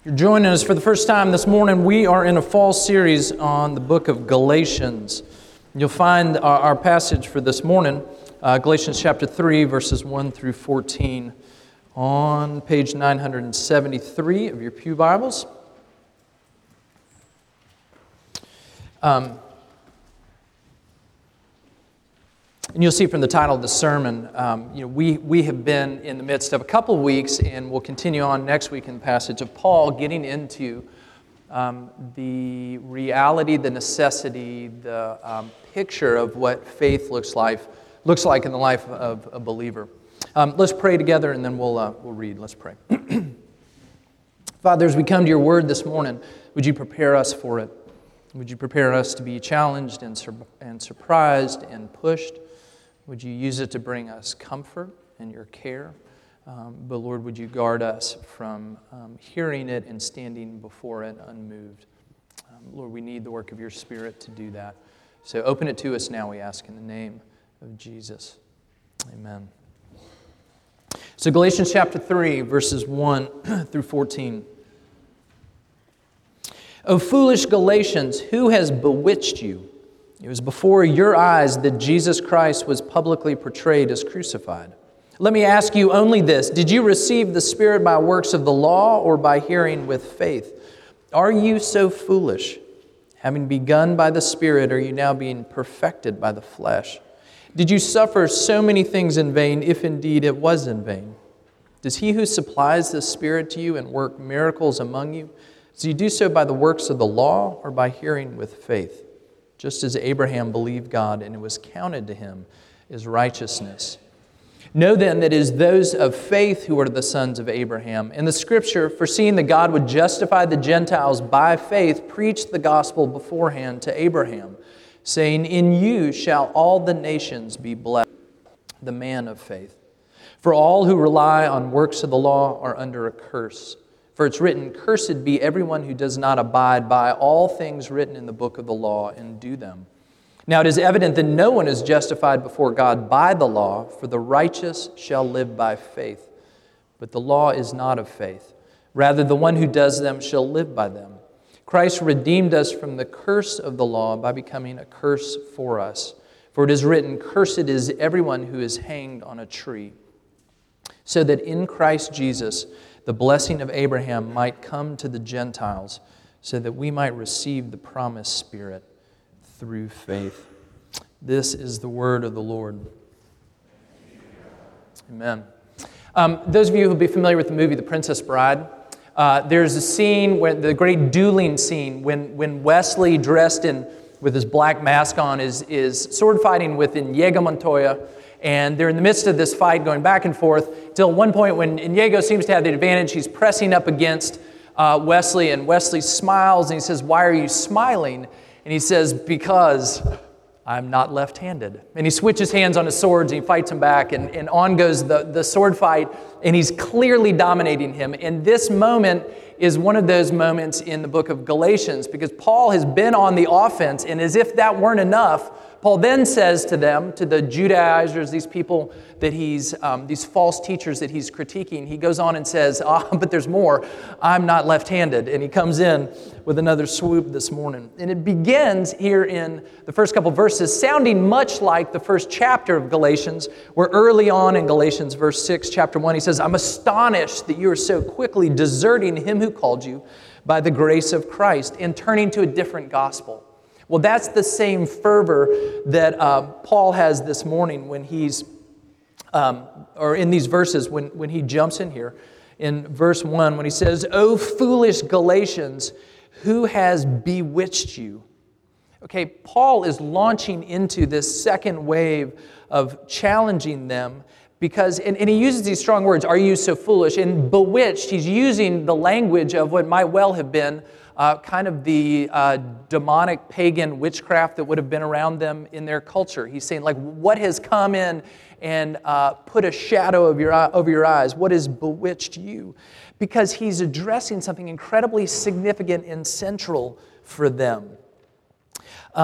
You're joining us for the first time this morning. We are in a fall series on the book of Galatians. You'll find our passage for this morning, Galatians chapter 3, verses 1 through 14, on page 973 of your pew Bibles. And you'll see from the title of the sermon, we have been in the midst of a couple of weeks, and we'll continue on next week in the passage of Paul, getting into the reality, the necessity, the picture of what faith looks like in the life of a believer. Let's pray together, and then we'll read. Let's pray. Father, as we come to your word this morning, would you prepare us for it? Would you prepare us to be challenged and surprised and pushed? Would you use it to bring us comfort and your care? But Lord, would you guard us from hearing it and standing before it unmoved? Lord, we need the work of your Spirit to do that. So open it to us now, we ask, in the name of Jesus. Amen. So Galatians chapter 3, verses 1 through 14. O foolish Galatians, who has bewitched you? It was before your eyes that Jesus Christ was publicly portrayed as crucified. Let me ask you only this. Did you receive the Spirit by works of the law or by hearing with faith? Are you so foolish? Having begun by the Spirit, are you now being perfected by the flesh? Did you suffer so many things in vain, if indeed it was in vain? Does he who supplies the Spirit to you and work miracles among you, does he do so by the works of the law or by hearing with faith? Just as Abraham believed God, and it was counted to him as righteousness. Know then that it is those of faith who are the sons of Abraham. And the Scripture, foreseeing that God would justify the Gentiles by faith, preached the gospel beforehand to Abraham, saying, In you shall all the nations be blessed, the man of faith. For all who rely on works of the law are under a curse. For it's written, Cursed be everyone who does not abide by all things written in the book of the law and do them. Now it is evident that no one is justified before God by the law, for the righteous shall live by faith. But the law is not of faith. Rather, the one who does them shall live by them. Christ redeemed us from the curse of the law by becoming a curse for us. For it is written, Cursed is everyone who is hanged on a tree. So that in Christ Jesus, the blessing of Abraham might come to the Gentiles, so that we might receive the promised Spirit through faith. This is the word of the Lord. Amen. Those of you who will be familiar with the movie The Princess Bride, there's a scene, the great dueling scene, when Wesley, dressed with his black mask on, is sword fighting with Inigo Montoya. And they're in the midst of this fight going back and forth till one point when Inigo seems to have the advantage, he's pressing up against Wesley, and Wesley smiles and he says, Why are you smiling? And he says, Because I'm not left-handed. And he switches hands on his swords and he fights him back, and on goes the sword fight, and he's clearly dominating him. And this moment is one of those moments in the book of Galatians, because Paul has been on the offense, and as if that weren't enough, Paul then says to them, to the Judaizers, these people that these false teachers that he's critiquing, he goes on and says, but there's more. I'm not left-handed. And he comes in with another swoop this morning. And it begins here in the first couple verses, sounding much like the first chapter of Galatians, where early on in Galatians verse 6, chapter 1, he says, I'm astonished that you are so quickly deserting him who called you by the grace of Christ and turning to a different gospel. Well, that's the same fervor that Paul has this morning when he's, or in these verses, when he jumps in here. In verse 1, when he says, O foolish Galatians, who has bewitched you? Okay, Paul is launching into this second wave of challenging them because, and he uses these strong words, are you so foolish? And bewitched, he's using the language of what might well have been kind of the demonic pagan witchcraft that would have been around them in their culture. He's saying, like, what has come in and put a shadow over your eyes? What has bewitched you? Because he's addressing something incredibly significant and central for them.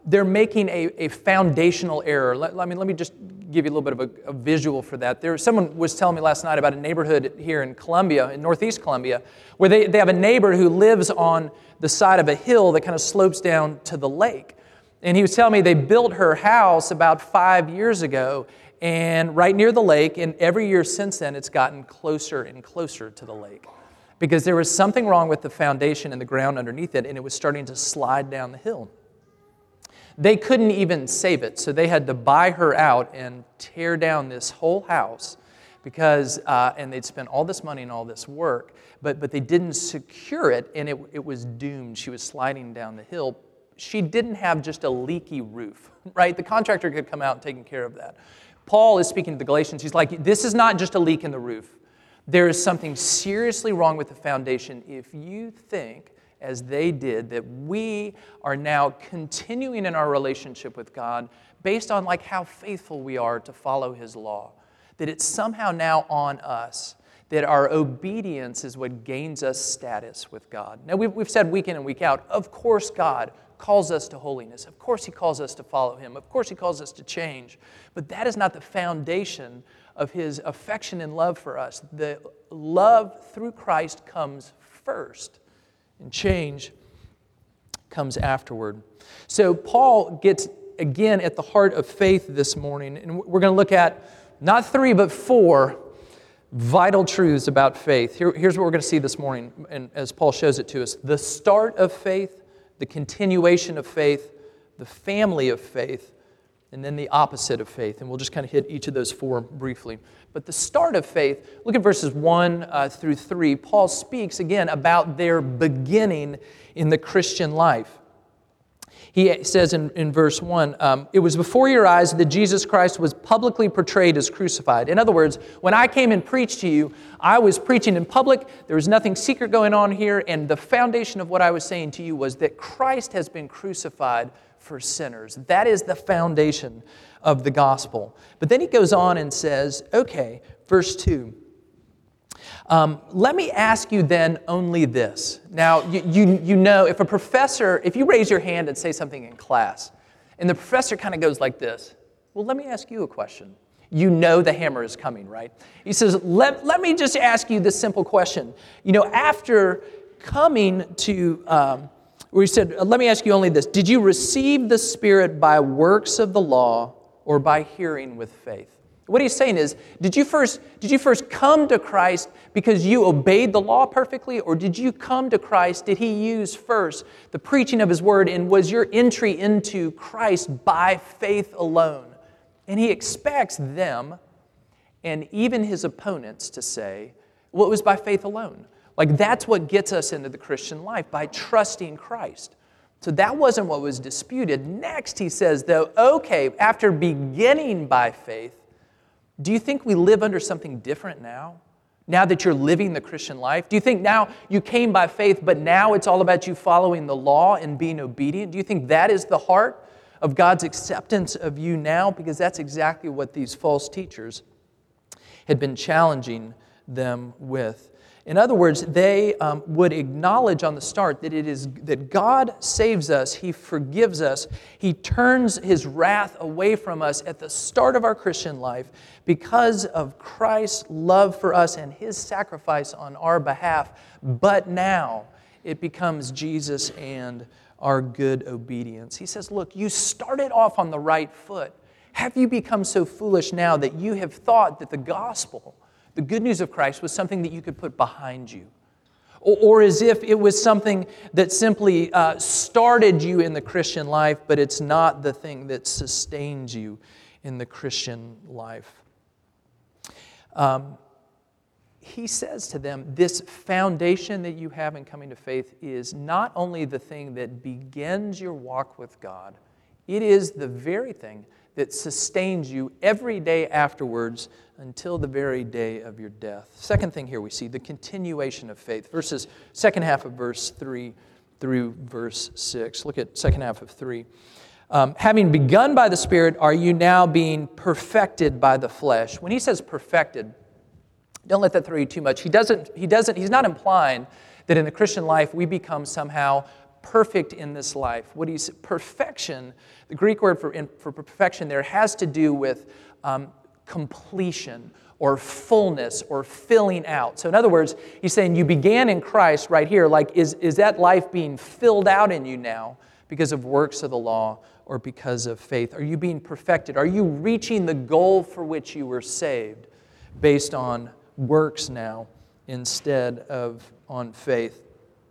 they're making a foundational error. Let me just give you a little bit of a visual for that. Someone was telling me last night about a neighborhood here in Columbia, in Northeast Columbia, where they have a neighbor who lives on the side of a hill that kind of slopes down to the lake. And he was telling me they built her house about 5 years ago, and right near the lake, and every year since then, it's gotten closer and closer to the lake. Because there was something wrong with the foundation and the ground underneath it, and it was starting to slide down the hill. They couldn't even save it, so they had to buy her out and tear down this whole house because, and they'd spent all this money and all this work, but they didn't secure it, and it was doomed. She was sliding down the hill. She didn't have just a leaky roof, right? The contractor could come out and take care of that. Paul is speaking to the Galatians. He's like, this is not just a leak in the roof. There is something seriously wrong with the foundation if you think, as they did, that we are now continuing in our relationship with God based on like how faithful we are to follow His law, that it's somehow now on us, that our obedience is what gains us status with God. Now, we've said week in and week out, of course God calls us to holiness. Of course He calls us to follow Him. Of course He calls us to change. But that is not the foundation of His affection and love for us. The love through Christ comes first, and change comes afterward. So Paul gets, again, at the heart of faith this morning, and we're going to look at not 3, but 4 vital truths about faith. Here's what we're going to see this morning, and as Paul shows it to us. The start of faith, the continuation of faith, the family of faith, and then the opposite of faith. And we'll just kind of hit each of those 4 briefly. But the start of faith, look at verses 1 through 3. Paul speaks again about their beginning in the Christian life. He says in verse 1, it was before your eyes that Jesus Christ was publicly portrayed as crucified. In other words, when I came and preached to you, I was preaching in public. There was nothing secret going on here. And the foundation of what I was saying to you was that Christ has been crucified for sinners. That is the foundation of the gospel. But then he goes on and says, okay, verse 2. Let me ask you then only this. Now, you know, if you raise your hand and say something in class, and the professor kind of goes like this, well, let me ask you a question. You know the hammer is coming, right? He says, let me just ask you this simple question. You know, after coming to, where he said, let me ask you only this. Did you receive the Spirit by works of the law or by hearing with faith? What he's saying is, did you first come to Christ because you obeyed the law perfectly, or did you come to Christ, did He use first the preaching of His Word, and was your entry into Christ by faith alone? And he expects them, and even his opponents, to say, well, it was by faith alone. Like, that's what gets us into the Christian life, by trusting Christ. So that wasn't what was disputed. Next, he says, though, okay, after beginning by faith, do you think we live under something different now? Now that you're living the Christian life? Do you think now you came by faith, but now it's all about you following the law and being obedient? Do you think that is the heart of God's acceptance of you now? Because that's exactly what these false teachers had been challenging them with. In other words, they would acknowledge on the start that it is that God saves us, He forgives us, He turns His wrath away from us at the start of our Christian life because of Christ's love for us and His sacrifice on our behalf. But now it becomes Jesus and our good obedience. He says, look, you started off on the right foot. Have you become so foolish now that you have thought that the gospel, the good news of Christ, was something that you could put behind you? Or as if it was something that simply started you in the Christian life, but it's not the thing that sustains you in the Christian life. He says to them, this foundation that you have in coming to faith is not only the thing that begins your walk with God, it is the very thing that sustains you every day afterwards until the very day of your death. Second thing here we see, the continuation of faith. Second half of verse 3 through verse 6. Look at second half of 3. Having begun by the Spirit, are you now being perfected by the flesh? When he says perfected, don't let that throw you too much. He's not implying that in the Christian life we become somehow perfect in this life. What he's perfection, the Greek word for perfection there has to do with completion or fullness or filling out. So in other words, he's saying you began in Christ right here. Like, is that life being filled out in you now because of works of the law or because of faith? Are you being perfected? Are you reaching the goal for which you were saved based on works now instead of on faith?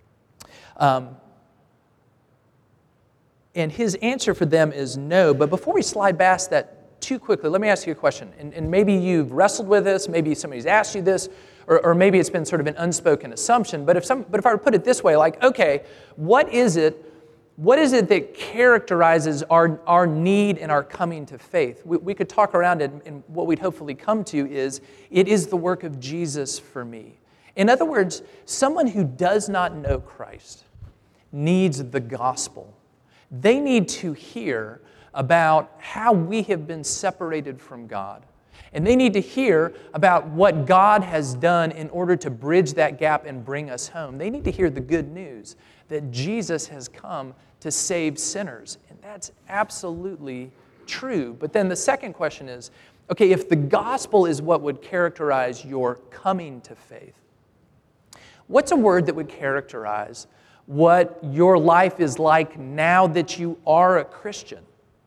And his answer for them is no. But before we slide past that too quickly, let me ask you a question. And maybe you've wrestled with this, maybe somebody's asked you this, or maybe it's been sort of an unspoken assumption. But if I were to put it this way, like, okay, what is it that characterizes our need and our coming to faith? We could talk around it, and what we'd hopefully come to is, it is the work of Jesus for me. In other words, someone who does not know Christ needs the gospel. They need to hear about how we have been separated from God. And they need to hear about what God has done in order to bridge that gap and bring us home. They need to hear the good news that Jesus has come to save sinners. And that's absolutely true. But then the second question is, okay, if the gospel is what would characterize your coming to faith, what's a word that would characterize what your life is like now that you are a Christian?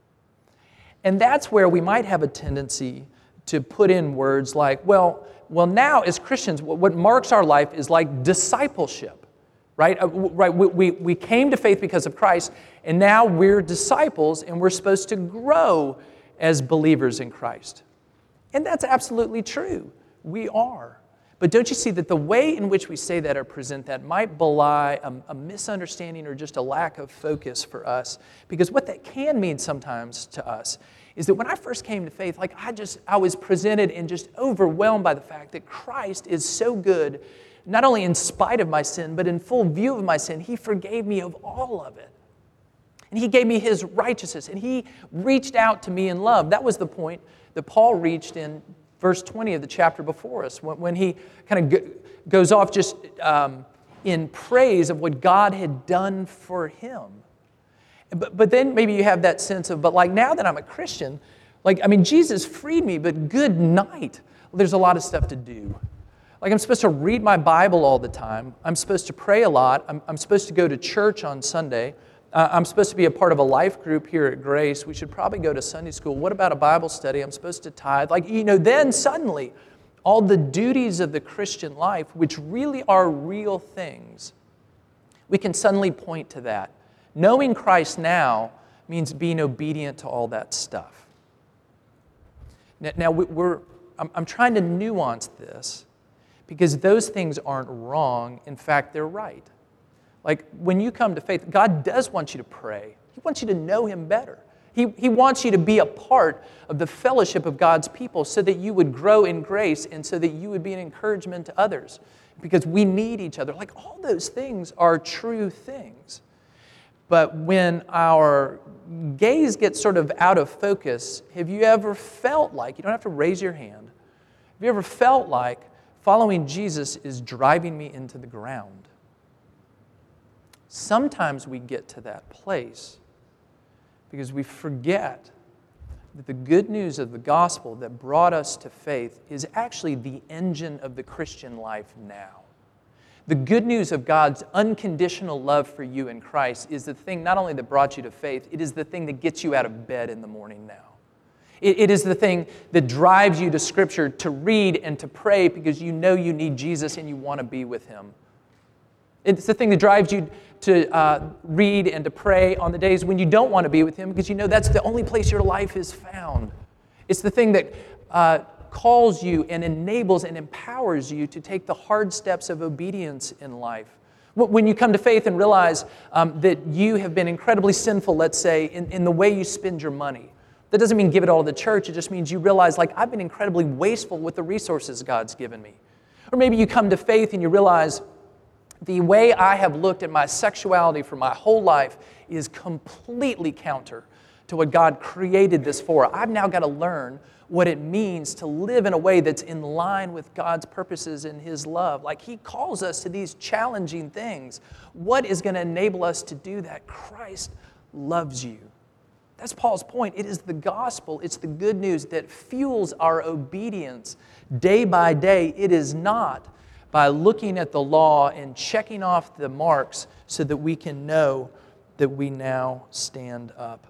And that's where we might have a tendency to put in words like, well, now as Christians, what marks our life is like discipleship, right? We came to faith because of Christ, and now we're disciples, and we're supposed to grow as believers in Christ. And that's absolutely true. We are. But don't you see that the way in which we say that or present that might belie a misunderstanding or just a lack of focus for us? Because what that can mean sometimes to us is that when I first came to faith, like I was presented and just overwhelmed by the fact that Christ is so good, not only in spite of my sin, but in full view of my sin. He forgave me of all of it. And He gave me His righteousness, and He reached out to me in love. That was the point that Paul reached in verse 20 of the chapter before us, when he kind of goes off just in praise of what God had done for him. But then maybe you have that sense of, but like now that I'm a Christian, Jesus freed me, but good night. There's a lot of stuff to do. Like I'm supposed to read my Bible all the time. I'm supposed to pray a lot. I'm supposed to go to church on Sunday. I'm supposed to be a part of a life group here at Grace. We should probably go to Sunday school. What about a Bible study? I'm supposed to tithe. Then suddenly, all the duties of the Christian life, which really are real things, we can suddenly point to that. Knowing Christ now means being obedient to all that stuff. Now I'm trying to nuance this because those things aren't wrong. In fact, they're right. Like when you come to faith, God does want you to pray. He wants you to know Him better. He wants you to be a part of the fellowship of God's people so that you would grow in grace and so that you would be an encouragement to others because we need each other. Like all those things are true things. But when our gaze gets sort of out of focus, have you ever felt like, you don't have to raise your hand, have you ever felt like following Jesus is driving me into the ground? Sometimes we get to that place because we forget that the good news of the gospel that brought us to faith is actually the engine of the Christian life now. The good news of God's unconditional love for you in Christ is the thing not only that brought you to faith, it is the thing that gets you out of bed in the morning now. It is the thing that drives you to Scripture to read and to pray because you know you need Jesus and you want to be with Him. It's the thing that drives you to read and to pray on the days when you don't want to be with Him because you know that's the only place your life is found. It's the thing that calls you and enables and empowers you to take the hard steps of obedience in life. When you come to faith and realize that you have been incredibly sinful, let's say, in the way you spend your money. That doesn't mean give it all to the church. It just means you realize, I've been incredibly wasteful with the resources God's given me. Or maybe you come to faith and you realize the way I have looked at my sexuality for my whole life is completely counter to to what God created this for. I've now got to learn what it means to live in a way that's in line with God's purposes and His love. Like He calls us to these challenging things. What is going to enable us to do that? Christ loves you. That's Paul's point. It is the gospel, it's the good news that fuels our obedience day by day. It is not by looking at the law and checking off the marks so that we can know that we now stand up.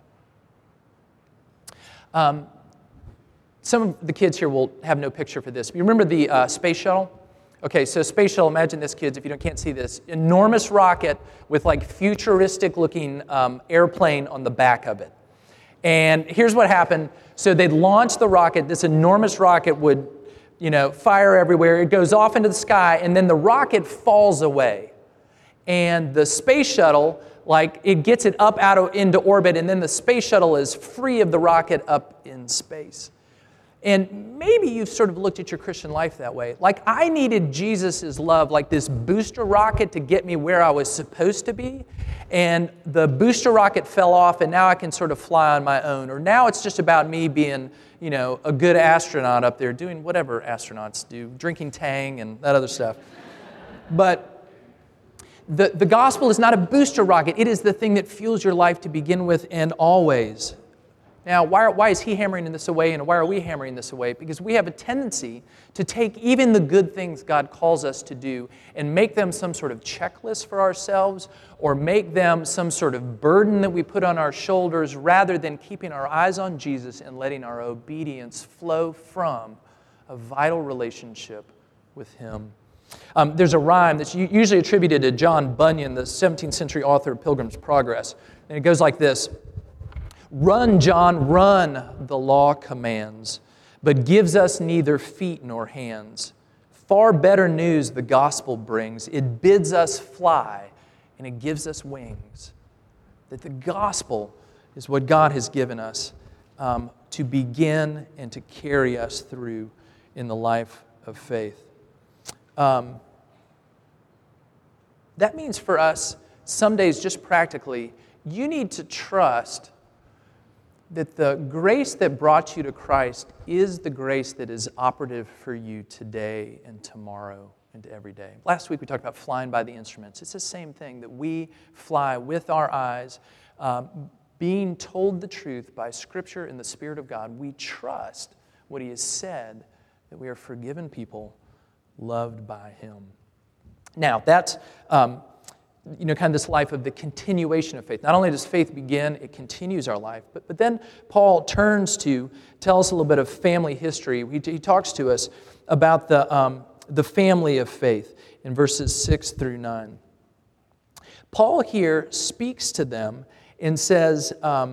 Some of the kids here will have no picture for this. You remember the space shuttle? Okay, so space shuttle, imagine this, kids, if you can't see this. Enormous rocket with like futuristic-looking airplane on the back of it. And here's what happened. So they'd launch the rocket. This enormous rocket would, fire everywhere. It goes off into the sky, and then the rocket falls away. And the space shuttle, it gets it up into orbit, and then the space shuttle is free of the rocket up in space. And maybe you've sort of looked at your Christian life that way. I needed Jesus' love, like this booster rocket to get me where I was supposed to be. And the booster rocket fell off, and now I can sort of fly on my own. Or now it's just about me being, a good astronaut up there doing whatever astronauts do, drinking Tang and that other stuff. But the gospel is not a booster rocket. It is the thing that fuels your life to begin with and always. Now, why is he hammering this away, and why are we hammering this away? Because we have a tendency to take even the good things God calls us to do and make them some sort of checklist for ourselves, or make them some sort of burden that we put on our shoulders, rather than keeping our eyes on Jesus and letting our obedience flow from a vital relationship with Him. There's a rhyme that's usually attributed to John Bunyan, the 17th century author of Pilgrim's Progress, and it goes like this. Run, John, run, the law commands, but gives us neither feet nor hands. Far better news the gospel brings. It bids us fly, and it gives us wings. That the gospel is what God has given us to begin and to carry us through in the life of faith. That means for us, some days, just practically, you need to trust that the grace that brought you to Christ is the grace that is operative for you today and tomorrow and every day. Last week we talked about flying by the instruments. It's the same thing, that we fly with our eyes, being told the truth by Scripture and the Spirit of God. We trust what He has said, that we are forgiven people, loved by Him. Now, that's kind of this life of the continuation of faith. Not only does faith begin, it continues our life. But then Paul turns to tell us a little bit of family history. He talks to us about the family of faith in verses 6 through 9. Paul here speaks to them and says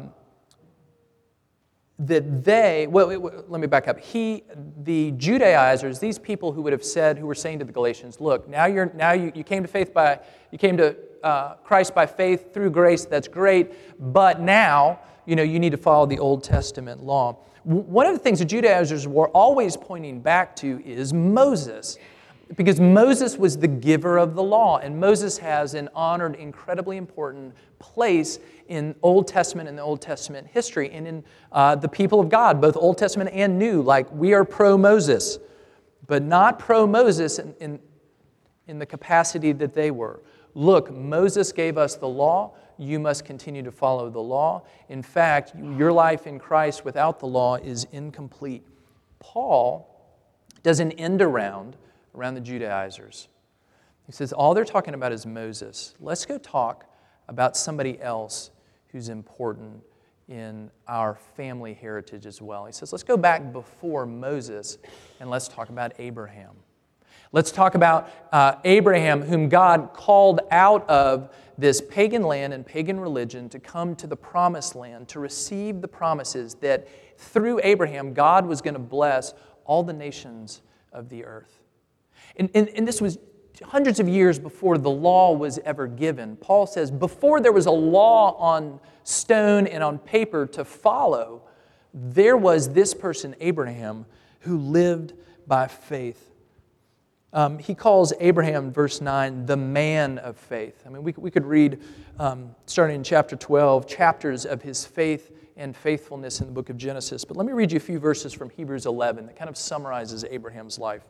that let me back up. The Judaizers, these people who would have said, who were saying to the Galatians, look, now you came to faith you came to Christ by faith through grace. That's great, but now you need to follow the Old Testament law. One of the things the Judaizers were always pointing back to is Moses, because Moses was the giver of the law, and Moses has an honored, incredibly important place in Old Testament and the Old Testament history, and in the people of God, both Old Testament and New. We are pro-Moses, but not pro-Moses in the capacity that they were. Look, Moses gave us the law. You must continue to follow the law. In fact, your life in Christ without the law is incomplete. Paul does an end around the Judaizers. He says, all they're talking about is Moses. Let's go talk about somebody else who's important in our family heritage as well. He says, let's go back before Moses and let's talk about Abraham. Let's talk about Abraham, whom God called out of this pagan land and pagan religion to come to the promised land, to receive the promises that through Abraham, God was going to bless all the nations of the earth. And this was hundreds of years before the law was ever given. Paul says, before there was a law on stone and on paper to follow, there was this person, Abraham, who lived by faith. He calls Abraham, verse 9, the man of faith. I mean, we could read, starting in chapter 12, chapters of his faith and faithfulness in the book of Genesis. But let me read you a few verses from Hebrews 11 that kind of summarizes Abraham's life.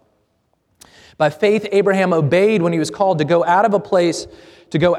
By faith, Abraham obeyed when he was called to go out of a place, to go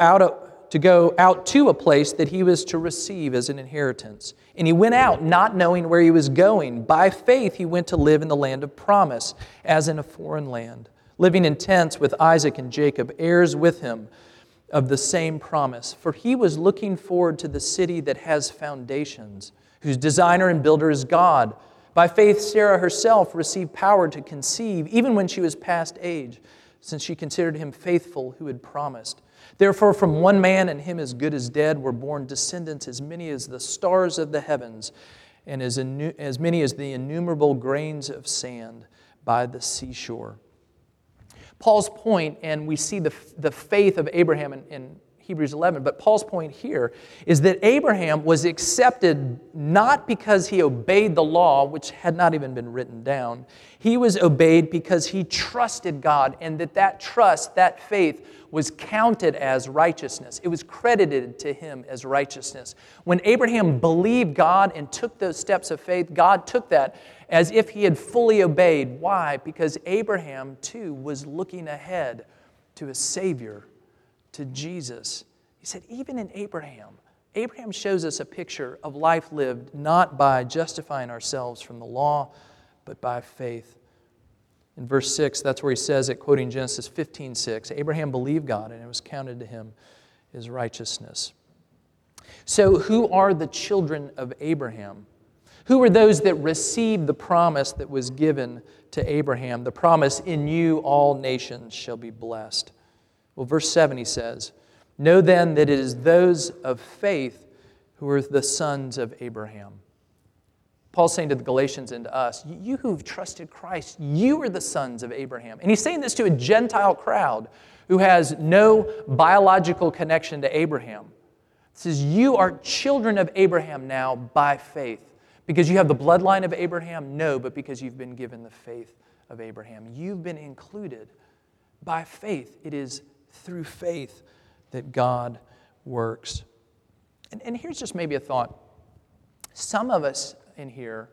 out to a place that he was to receive as an inheritance. And he went out not knowing where he was going. By faith, he went to live in the land of promise, as in a foreign land, living in tents with Isaac and Jacob, heirs with him of the same promise. For he was looking forward to the city that has foundations, whose designer and builder is God. By faith, Sarah herself received power to conceive, even when she was past age, since she considered him faithful who had promised. Therefore, from one man, and him as good as dead, were born descendants as many as the stars of the heavens, and as many as the innumerable grains of sand by the seashore. Paul's point, and we see the faith of Abraham in Hebrews 11, but Paul's point here is that Abraham was accepted not because he obeyed the law, which had not even been written down. He was obeyed because he trusted God, and that trust, that faith, was counted as righteousness. It was credited to him as righteousness. When Abraham believed God and took those steps of faith, God took that as if he had fully obeyed. Why? Because Abraham, too, was looking ahead to a Savior, to Jesus. He said, even in Abraham shows us a picture of life lived not by justifying ourselves from the law, but by faith. In verse 6, that's where he says it, quoting Genesis 15:6, Abraham believed God, and it was counted to him as righteousness. So who are the children of Abraham? Who are those that received the promise that was given to Abraham? The promise, in you all nations shall be blessed. Well, verse 7 he says, know then that it is those of faith who are the sons of Abraham. Paul's saying to the Galatians and to us, you who've trusted Christ, you are the sons of Abraham. And he's saying this to a Gentile crowd who has no biological connection to Abraham. He says, you are children of Abraham now by faith. Because you have the bloodline of Abraham? No, but because you've been given the faith of Abraham. You've been included by faith. It is through faith that God works. And here's just maybe a thought. Some of us in here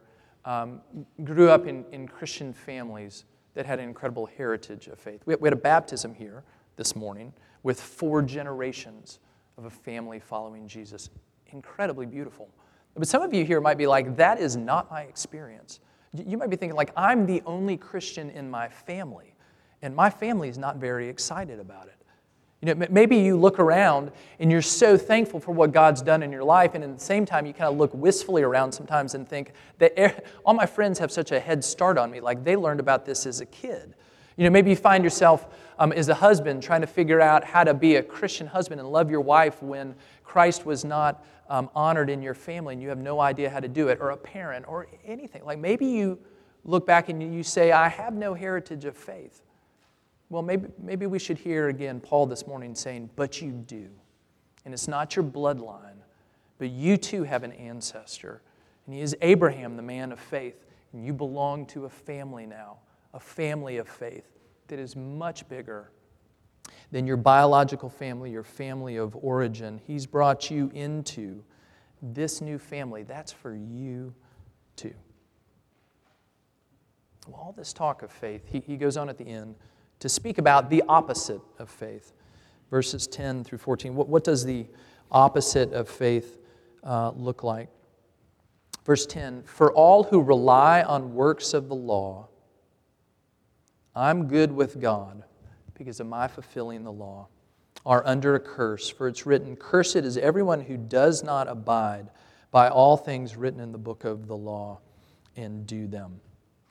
grew up in Christian families that had an incredible heritage of faith. We had a baptism here this morning with 4 generations of a family following Jesus. Incredibly beautiful. But some of you here might be like, that is not my experience. You might be thinking, like, I'm the only Christian in my family, and my family is not very excited about it. You know, maybe you look around and you're so thankful for what God's done in your life, and at the same time you kind of look wistfully around sometimes and think that all my friends have such a head start on me, like they learned about this as a kid. You know, maybe you find yourself as a husband trying to figure out how to be a Christian husband and love your wife when Christ was not honored in your family and you have no idea how to do it, or a parent, or anything. Like maybe you look back and you say, I have no heritage of faith. Well, maybe we should hear again Paul this morning saying, but you do. And it's not your bloodline, but you too have an ancestor. And he is Abraham, the man of faith. And you belong to a family now, a family of faith that is much bigger than your biological family, your family of origin. He's brought you into this new family. That's for you too. Well, all this talk of faith, he goes on at the end to speak about the opposite of faith. Verses 10 through 14. What does the opposite of faith look like? Verse 10, for all who rely on works of the law, I'm good with God because of my fulfilling the law, are under a curse. For it's written, cursed is everyone who does not abide by all things written in the book of the law and do them.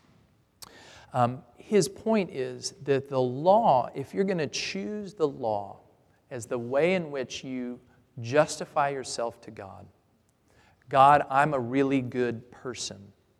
His point is that the law, if you're going to choose the law as the way in which you justify yourself to God, God, I'm a really good person.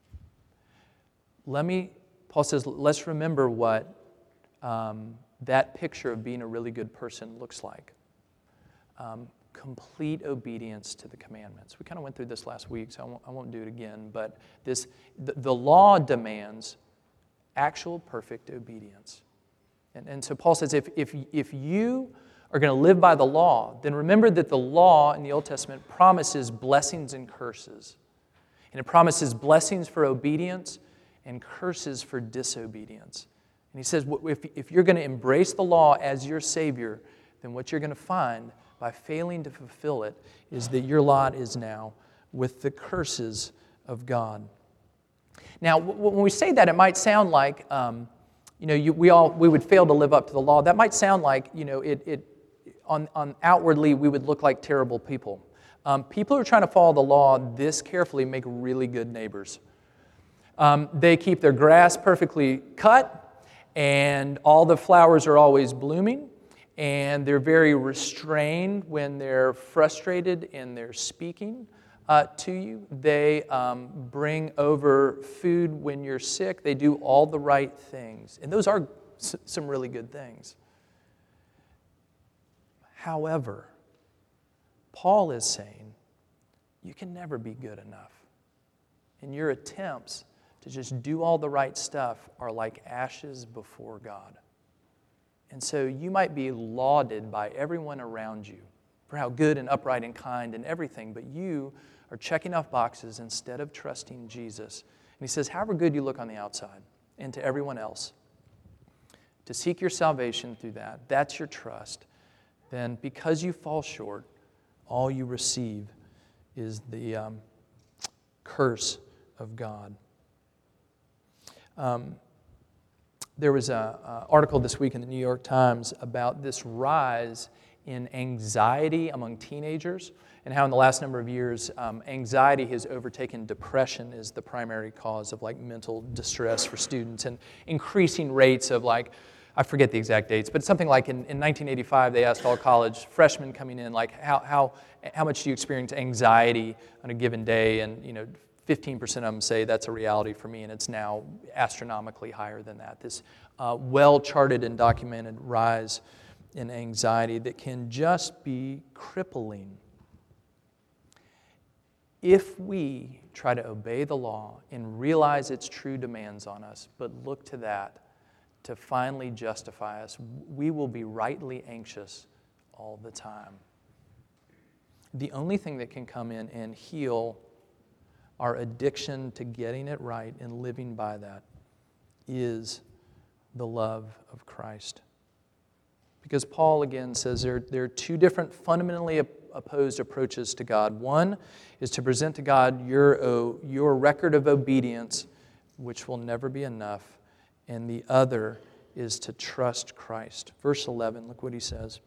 Paul says, let's remember what that picture of being a really good person looks like. Complete obedience to the commandments. We kind of went through this last week, so I won't do it again. But the law demands actual perfect obedience. And so Paul says, if you are going to live by the law, then remember that the law in the Old Testament promises blessings and curses. And it promises blessings for obedience and curses for disobedience. And he says, if you're going to embrace the law as your Savior, then what you're going to find by failing to fulfill it is that your lot is now with the curses of God. Now, when we say that, it might sound like, we would fail to live up to the law. That might sound like, on outwardly we would look like terrible people. People who are trying to follow the law this carefully make really good neighbors. They keep their grass perfectly cut, and all the flowers are always blooming, and they're very restrained when they're frustrated in their speaking to you. They bring over food when you're sick. They do all the right things, and those are some really good things. However, Paul is saying you can never be good enough. And your attempts to just do all the right stuff are like ashes before God. And so you might be lauded by everyone around you for how good and upright and kind and everything, but you are checking off boxes instead of trusting Jesus. And he says, however good you look on the outside and to everyone else, to seek your salvation through that, that's your trust, then because you fall short, all you receive is the curse of God. There was an article this week in the New York Times about this rise in anxiety among teenagers and how in the last number of years, anxiety has overtaken depression as the primary cause of mental distress for students, and increasing rates of I forget the exact dates, but something like in 1985, they asked all college freshmen coming in, how much do you experience anxiety on a given day? And 15% of them say that's a reality for me, and it's now astronomically higher than that. This well-charted and documented rise in anxiety that can just be crippling. If we try to obey the law and realize its true demands on us, but look to that to finally justify us, we will be rightly anxious all the time. The only thing that can come in and heal our addiction to getting it right and living by that is the love of Christ. Because Paul again says there are two different fundamentally opposed approaches to God. One is to present to God your record of obedience, which will never be enough. And the other is to trust Christ. Verse 11, look what he says.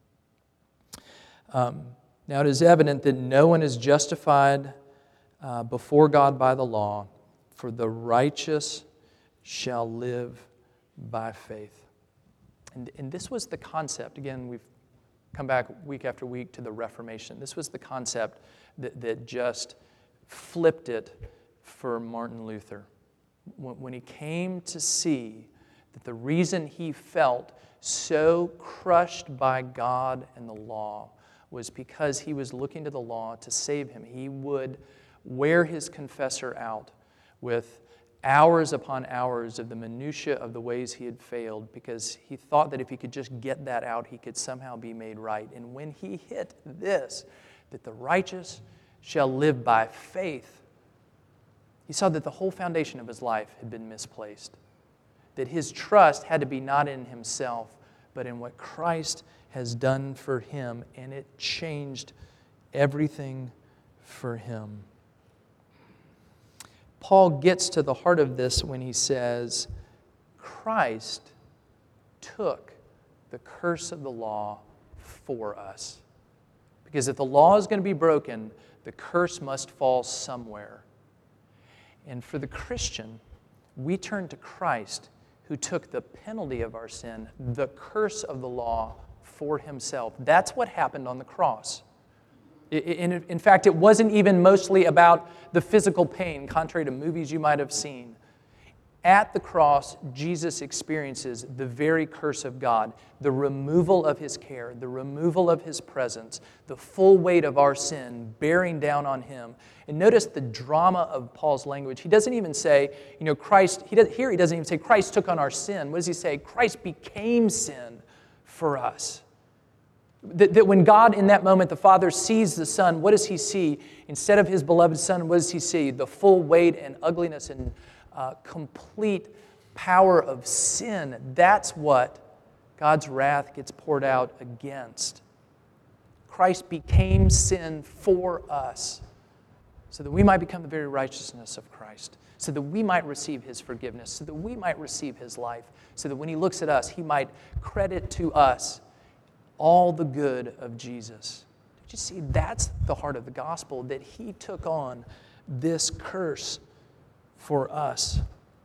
Now it is evident that no one is justified before God by the law, for the righteous shall live by faith. And this was the concept. Again, we've come back week after week to the Reformation. This was the concept that just flipped it for Martin Luther. When he came to see that the reason he felt so crushed by God and the law was because he was looking to the law to save him. He would wear his confessor out with hours upon hours of the minutia of the ways he had failed, because he thought that if he could just get that out, he could somehow be made right. And when he hit this, that the righteous shall live by faith, he saw that the whole foundation of his life had been misplaced, that his trust had to be not in himself, but in what Christ has done for him, and it changed everything for him. Paul gets to the heart of this when he says, Christ took the curse of the law for us. Because if the law is going to be broken, the curse must fall somewhere. And for the Christian, we turn to Christ, who took the penalty of our sin, the curse of the law, for himself. That's what happened on the cross. In fact, it wasn't even mostly about the physical pain, contrary to movies you might have seen. At the cross, Jesus experiences the very curse of God, the removal of His care, the removal of His presence, the full weight of our sin bearing down on Him. And notice the drama of Paul's language. He doesn't even say, Christ, he doesn't even say Christ took on our sin. What does he say? Christ became sin for us. That when God, in that moment, the Father sees the Son, what does He see? Instead of His beloved Son, what does He see? The full weight and ugliness and complete power of sin. That's what God's wrath gets poured out against. Christ became sin for us so that we might become the very righteousness of Christ, so that we might receive His forgiveness, so that we might receive His life, so that when He looks at us, He might credit to us all the good of Jesus. Did you see? That's the heart of the gospel, that He took on this curse for us.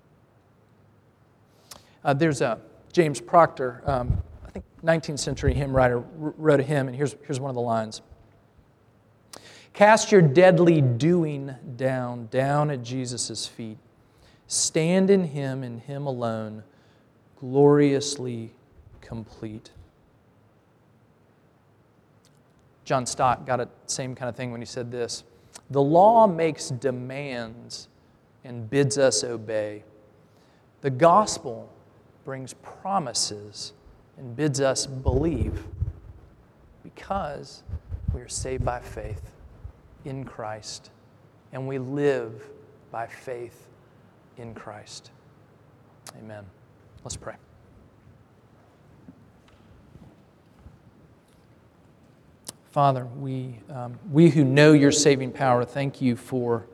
There's a James Proctor, I think 19th century hymn writer, wrote a hymn, and here's one of the lines. Cast your deadly doing down at Jesus' feet. Stand in Him alone, gloriously complete. John Stott got the same kind of thing when he said this. The law makes demands and bids us obey. The gospel brings promises and bids us believe because we are saved by faith in Christ and we live by faith in Christ. Amen. Let's pray. Father, we who know your saving power, thank you for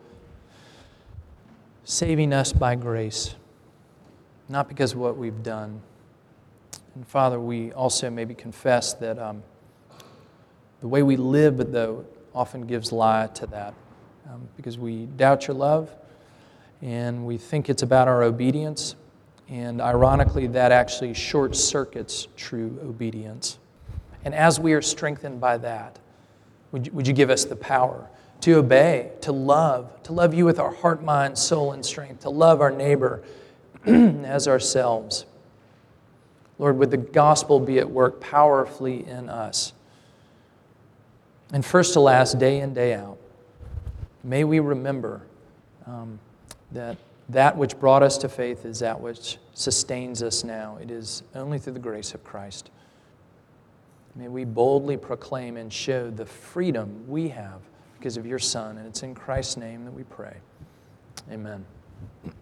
saving us by grace, not because of what we've done. And Father, we also maybe confess that the way we live, though, often gives lie to that, because we doubt your love, and we think it's about our obedience, and ironically, that actually short-circuits true obedience. And as we are strengthened by that, would you give us the power to obey, to love you with our heart, mind, soul, and strength, to love our neighbor as ourselves. Lord, would the gospel be at work powerfully in us. And first to last, day in, day out, may we remember that which brought us to faith is that which sustains us now. It is only through the grace of Christ. May we boldly proclaim and show the freedom we have because of your Son, and it's in Christ's name that we pray. Amen.